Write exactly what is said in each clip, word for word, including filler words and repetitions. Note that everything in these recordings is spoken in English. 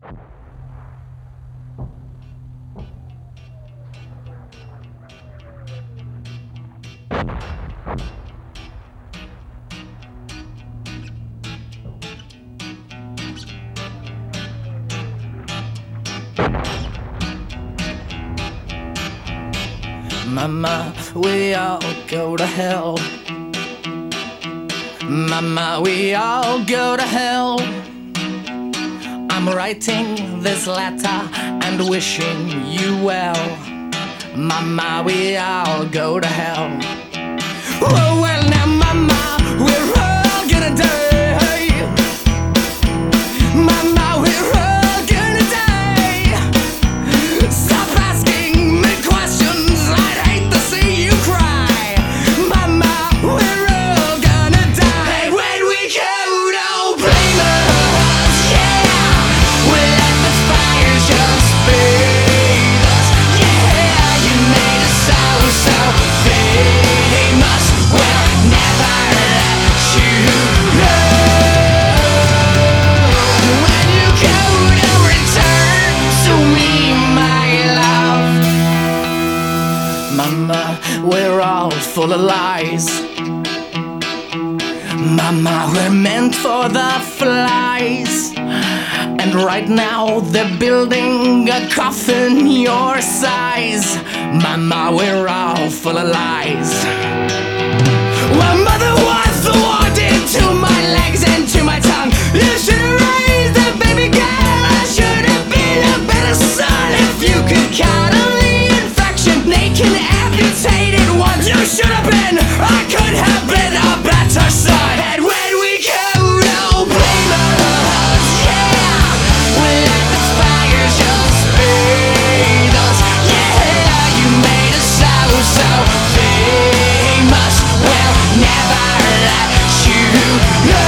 Mama, we all go to hell. Mama, we all go to hell. I'm writing this letter and wishing you well. Mama, we all go to hell. Oh, well now, Mama, we're all gonna die. Mama, we're all gonna die. Stop asking me questions, I'd hate to see you cry. Mama, we're all gonna die. Hey, when we go, don't blame us, yeah. We let the fire just feed us, yeah. You made us so, so famous. We'll never let you go. When you go to return to me, my love. Mama, we're all full of lies. Mama, we're meant for the flies. And right now they're building a coffin your size. Mama, we're all full of lies. Well, mother was the one to my legs and to my tongue. You should have raised a baby girl. I should have been a better son. If you could count on the infection, naked, amputated ones, you should have been. I could have been a better son. And when we go, don't blame us, yeah. We let the fire just feed us, yeah. You made us so, so famous. We'll never let you go.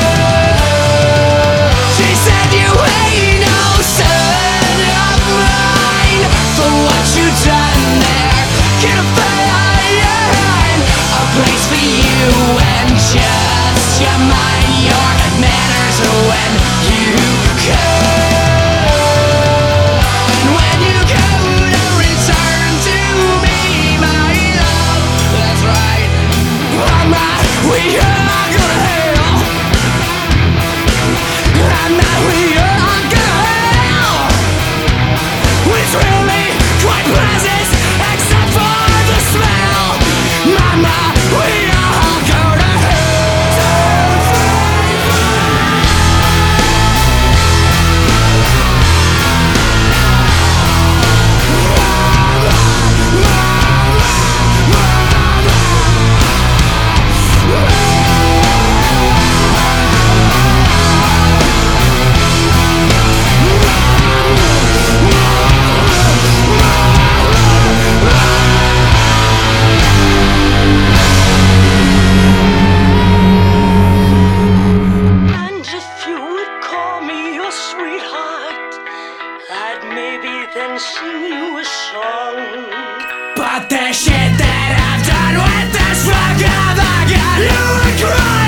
She said you ain't no son of mine. For what you done there, get a find a place for you and just your mind, your manners when you go. When you go to return to me, my love. That's right. Mama, we are gonna hell. Mama, we are gonna hell. It's really quite pleasant, except for the smell. Mama, we all go to hell. And if you would call me your sweetheart, I'd maybe then sing you a song. But the shit that I've done with this fuck, I've got you would cry.